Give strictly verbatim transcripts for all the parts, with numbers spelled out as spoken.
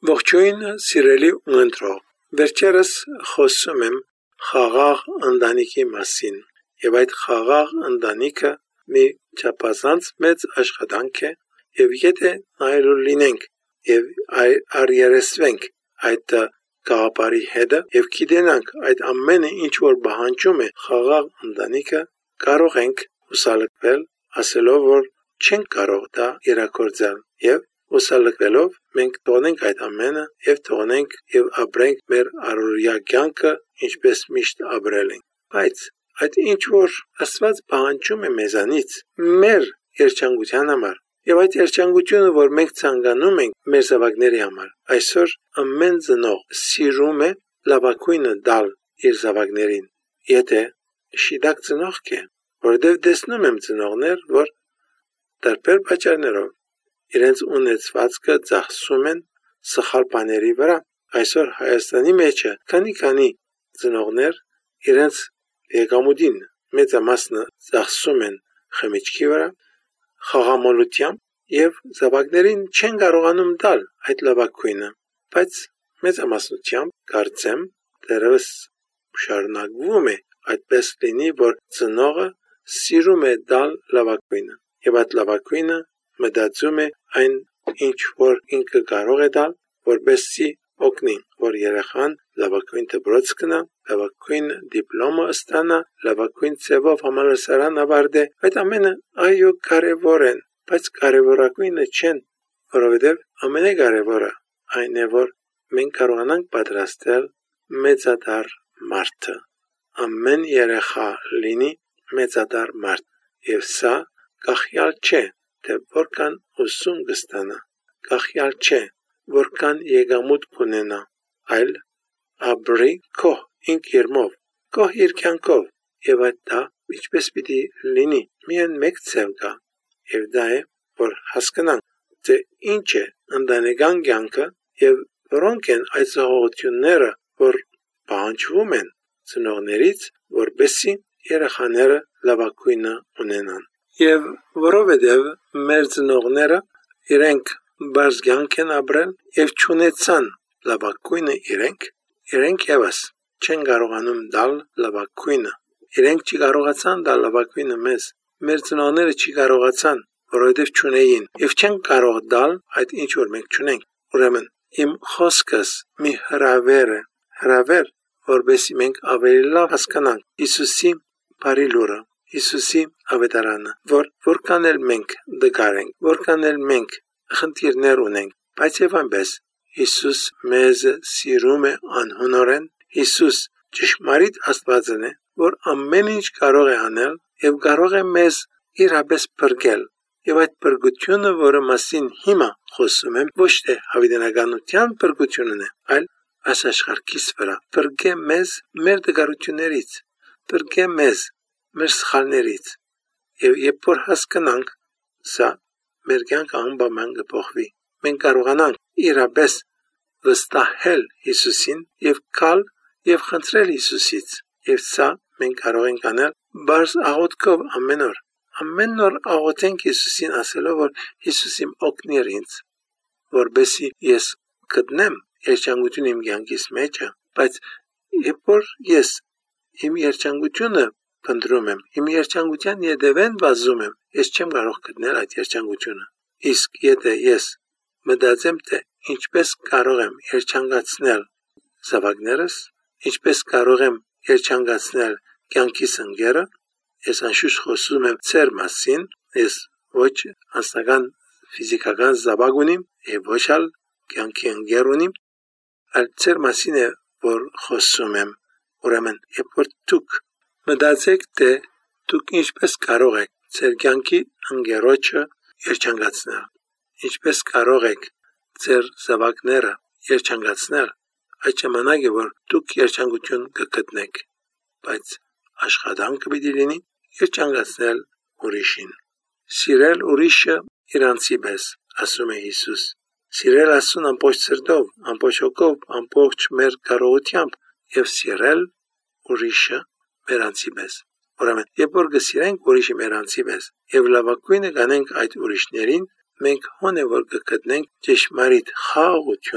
Ողջույն սիրելի ունընտրող, վերջերս խոսում եմ խաղաղ ընտանիքի մասին, եւ այդ խաղաղ ընտանիքը մի չափազանց մեծ աշխատանք է, եւ եթե նայելու լինենք եւ առերեսվենք այդ գաղափարի հետ եւ գիտենանք այդ ամենը ինչ որ բանջում է խաղաղ ընտանիքը, կարող ենք հուսալքվել ասելով որ չենք կարող դա իրականացնել եւ Ուսալքվելով մենք թողնենք այդ ամենը եւ թողնենք եւ ապրենք մեր առօրյա կյանքը ինչպես միշտ ապրել ենք բայց այդ ինչ որ Աստված բանջում է մեզանից մեր երջանկության համար եւ այդ երջանկությունը որ մենք ցանկանում ենք մեր զավակների համար այսօր ամեն ծնող սիրում է լավագույնը տալ իր զավակներին եթե շիդակ ծնող կե որովհետեւ տեսնում եմ ծնողներ որ տարբեր պատճառներով իրենց ունեցվածքը ծախսում են սխալ բաների վրա այսօր Հայաստանի մեջ քանի-քանի ծնողներ իրենց եկամուտին մեծամասնը ծախսում են խմիչքի վրա խաղամոլությամբ եւ զավակներին չեն կարողանում տալ այդ լավագույնը բայց մեծամասնությամբ կարծեմ դեռևս շարունակվում է այդպես լինի որ ծնողը սիրում է տալ լավագույնը եւ այդ լավագույնը մտածում է այն ինչ որ ինքը կարող է տալ որպեսզի օգնի որ երեխան լավագույն դպրոց գնա լավագույն դիպլոմը ստանա լավագույն ծևով համալսարան ավարտի այդ ամենը այո կարևոր են բայց կարևորագույնը չեն որովհետև ամենակարևորը այն է որ մենք կարողանանք պատրաստել մեծադար մարդը ամեն երեխա լինի մեծադար մարդ եւ սա գախյալ չէ թե որքան ուսում կստանա, գախյալ չէ, որքան եկամուտ կունենա, այլ ապրի քո ինք իրմով, քո իր կյանքով, եւ այդ դա ինչպես պիտի լինի, միայն մեկ ձև կա, եւ դա է, որ հասկանանք, թե ինչ է ընտանեկան կյանքը եւ որոնք են այդ զողողությունները, որ պահանջվում են ծնողներից, որպեսզի երեխաները լավագույնը ունենան։ Եվ որովհետև մեր ծնողները իրենք բարձ կյանք են ապրել եւ չունեցան լավագույնը իրենք, իրենք եւս չեն կարողանում տալ լավագույնը։ Իրենք չկարողացան տալ լավագույնը մեզ։ Մեր ծնողները չկարողացան, որովհետև չունեին եւ չեն կարող տալ այդ ինչ որ մենք չունենք։ Ուրեմն իմ խոսքս մի հրավեր է, հրավեր, որովհետեւ մենք ավելի լավ հասկանանք Հիսուսի բարի լուրը Հիսուսի ավետարանը, որ որքան էլ մենք դգար ենք, որքան էլ մենք խնդիրներ ունենք, բայց եւ այնպես Հիսուս մեզ սիրում է անհնորեն, Հիսուս ճշմարիտ Աստվածն է, որ ամեն ինչ կարող է անել եւ կարող է մեզ իրապես բրգել։ Եվ այդ բրգությունը, որը մասին հիմա խոսում եմ, ոչ թե հավիտենականության բրգությունն է, այլ աշխարհքից վրա, բրգե մեզ մեր դգարություններից, բրգե մեզ մեր սխալներից եւ երբ որ հասկանանք սա մեր կյանքը անպայման կփոխվի մենք կարողանանք իրապես վստահել Հիսուսին եւ կալ եւ խնդրել Հիսուսից եւ սա մենք կարող ենք անել բարձ աղոթքով ամեն օր ամեն օր աղոթենք Հիսուսին ասելով որ Հիսուս իմ օգնիր ինձ որբեսի ես գտնեմ երջանկություն իմ կյանքիս մեջ բայց երբ որ ես իմ երջանկությունը Փնտրում եմ, իմ երջանկության յետևեն վազում եմ, ես չեմ կարող գտնել այդ երջանկությունը։ Իսկ եթե ես մտածեմ, թե ինչպես կարող եմ երջանկացնել զավակներս, ինչպես կարող եմ երջանկացնել կյանքիս ընկերը, ես անշուշտ խոսում եմ ծեր մասին, ես ոչ անձնական ֆիզիկական զավակ ունիմ, եւ ոչ էլ կյանքի ընկեր ունիմ, այլ ծեր մասին է, որ խոսում եմ։ Ուրեմն, երբ որ դուք Մտածեք, թե դուք ինչպես կարող եք ձեր կյանքի ընկերոջը երջանկացնել, ինչպես կարող եք ձեր զավակները երջանկացնել, այդ ժամանակ է որ դուք երջանկություն կգտնեք, բայց աշխատանքը պիտի լինի երջանկացնել ուրիշին։ Սիրել ուրիշը իրանցի պես, ասում է Հիսուս։ Սիրել Աստծուն ամբողջ սրտով, ամբողջ հոգով, ամբողջ մեր կարողությամբ եւ սիրել ուրիշը Մերանցի պես։ Ուրեմն, երբ որ գսիրենք ուրիշի մերանցի պես եւ լավագույնը կանենք այդ ուրիշներին, մենք հոն է որ կգտնենք ճշմարիտ խաղաղություն,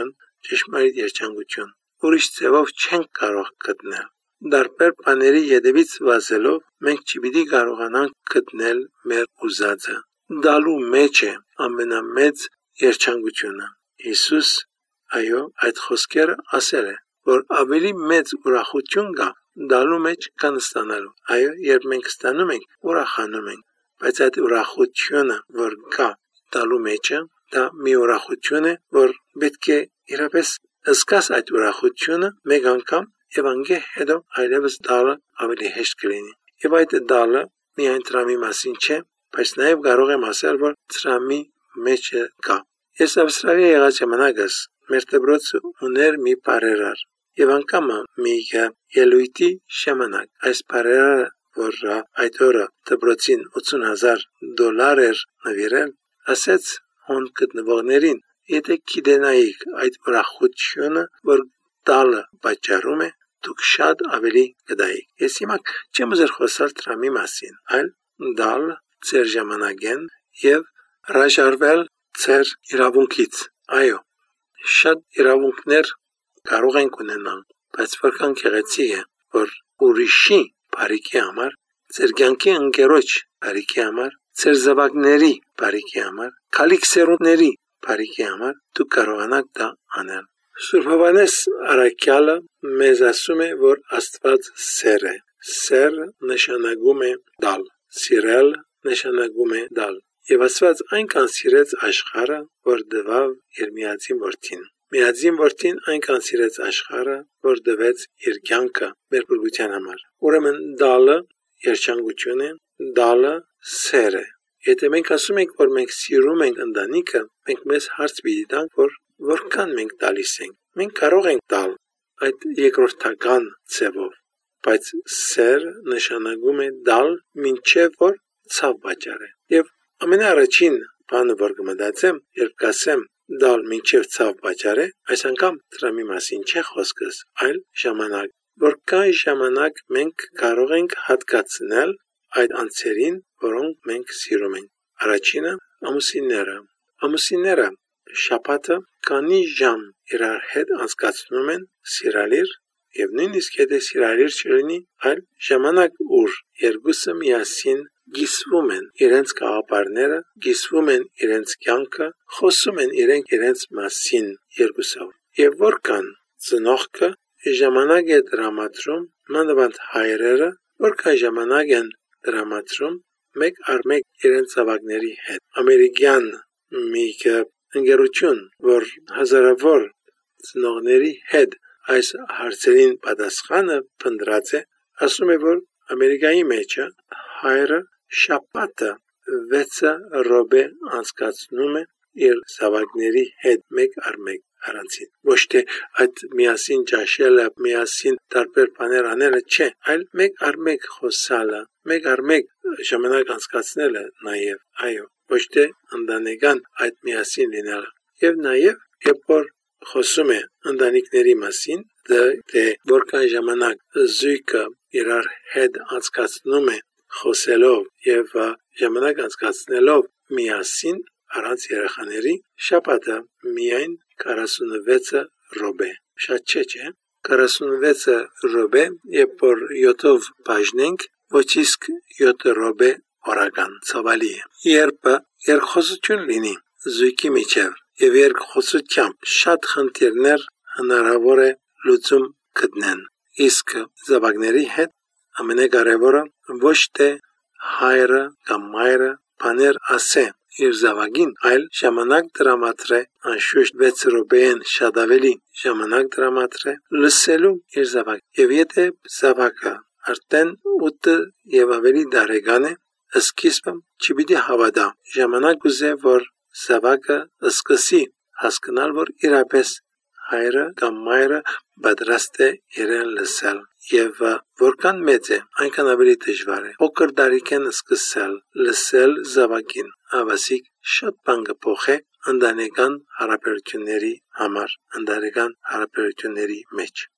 ճշմարիտ երջանկություն։ Ուրիշ ձևով չենք կարող գտնել։ Դարբեր բաների ետևից վազելով մենք չպիտի կարողանանք գտնել մեր ուզածը։ Դալու մեջ է ամենամեծ երջանկությունը։ Հիսուս այո այդ խոսքերը ասել է, որ ավելի մեծ ուրախություն կա դալու մեջ քան ստանալու։ Այո, երբ մենք ստանում ենք, ուրախանում ենք, բայց այդ ուրախությունը, որ կա դալու մեջը, դա մի ուրախություն է, որ պետք է իրապես զգաս այդ ուրախությունը մեկ անգամ եւ անգե հետո այլևս դալը ավելի հեշտ կլինի։ Եվ այդ դալը միայն տրամի մասին չէ, բայց նաեւ կարող եմ ասել, որ տրամի մեջ կա։ Ես Ավստրալիա եղած ժամանակս մեր դպրոցը ուներ մի բարերար եւ անգամ մի ելույթի ժամանակ այս բարերարը, որ այդ օրը դպրոցին ութսուն հազար դոլար էր նվիրել, ասեց հոն գտնվողներին, եթե գիտենայիք այդ ուրախությունը, որ դալը պատճառում է, դուք շատ ավելի կդայիք։ Ես հիմա չեմ ուզեր խոսալ տրամի մասին, այլ դալ ձեր ժամանակեն եւ հրաժարվել ձեր իրավունքից։ Այո, շատ իրավունքներ կարող ենք ունենալ, բայց որքան գեղեցիկ է, որ ուրիշի բարիքի համար, ձեր կյանքի ընկերոջ բարիքի համար, ձեր զավակների բարիքի համար, քալիք սերունդների բարիքի համար դուք կարողանաք դա անել։ Սուրբ Հովհաննես առաքյալը մեզ ասում է, որ Աստված սեր է։ Սեր նշանակում է դալ, սիրել նշանակում է դալ։ Եվ Աստված այնքան սիրեց աշխարհը, որ տվավ իր միածին որդին։ Միածին որդին այնքան սիրեց աշխարհը, որ տվեց իր կյանքը մեր բրգության համար։ Ուրեմն դալը երջանկություն է, դալը սեր է։ Եթե մենք ասում ենք, որ մենք սիրում ենք ընտանիքը, մենք մեզ հարց պիտի տանք, որ որքան մենք տալիս ենք։ Մենք կարող ենք տալ այդ երկրորդական ձևով, բայց սեր նշանակում է դալ մինչև որ ցավ պատճառ է։ Եվ ամենաառաջին բանը, որ կմտածեմ, երբ կասեմ դալ մինչև ցավ պատճառ է, այս անգամ դրամի մասին չէ խոսքս, այլ ժամանակ։ Որքան ժամանակ մենք կարող ենք հատկացնել այդ անձերին, որոնք մենք սիրում ենք։ Առաջինը ամուսինները։ Ամուսինները շաբաթը քանի ժամ իրար հետ անցկացնում են սիրալիր եւ նույնիսկ եթե սիրալիր չլինի, այլ ժամանակ ուր երկուսը միասին գիսվում են իրենց գաղափարները, գիսվում են իրենց կյանքը, խոսում են իրենք իրենց մասին երկուսով։ Եվ որքան ծնողքը ժամանակ է դրամատրում, մանավանդ հայրերը, որքան ժամանակ են դրամատրում մեկ առ մեկ իրենց զավակների հետ։ Ամերիկյան մի ընկերություն, որ հազարավոր ծնողների հետ այս հարցերին պատասխանը փնտրած է, ասում է, որ Ամերիկայի մեջ հայրը շաբաթը վեց րոպե անցկացնում է իր զավակների հետ մեկ առ մեկ առանցին։ Ոչ թե այդ միասին ճաշելը, միասին տարբեր բաներ անելը չէ, այլ մեկ առ մեկ խոսալը, մեկ առ մեկ ժամանակ անցկացնելը նաև, այո, ոչ թե ընտանեկան այդ միասին լինելը։ Եվ նաև երբ որ խոսում է ընտանիքների մասին, թե որքան ժամանակ զույգը իրար հետ անցկացնում է խոսելով եւ ժամանակ անցկացնելով միասին առանց երեխաների, շաբաթը միայն քառասունվեց րոպե։ Շատ չէ, չէ՞։ քառասունվեց րոպե, երբ որ յոթով բաժնենք, ոչ իսկ յոթ րոպե օրական ցավալի է։ Երբ երկխոսություն լինի զույգի միջև եւ երկխոսությամբ շատ խնդիրներ հնարավոր է լուծում գտնեն։ Իսկ զավակների հետ ամենակարևորը ոչ թե հայրը կամ մայրը բաներ ասե իր զավակին, այլ ժամանակ դրամատրե, անշուշտ վեց րոպեեն շատ ավելի ժամանակ դրամատրե լսելու իր զավակ։ Եվ եթե զավակը արդեն ութ եւ ավելի տարեկան է, սկիզբը չպիտի հավատա, ժամանակ ուզե, որ զավակը սկսի հասկանալ, որ իրապես հայրը կամ մայրը պատրաստ է իրեն լսել։ Եվ որքան մեծ է, այնքան ավելի դժվար է փոքր տարիքեն սկսել լսել զավակին, ավասիկ շատ բան կփոխի ընտանեկան հարաբերությունների համար, ընտանեկան հարաբերությունների մեջ։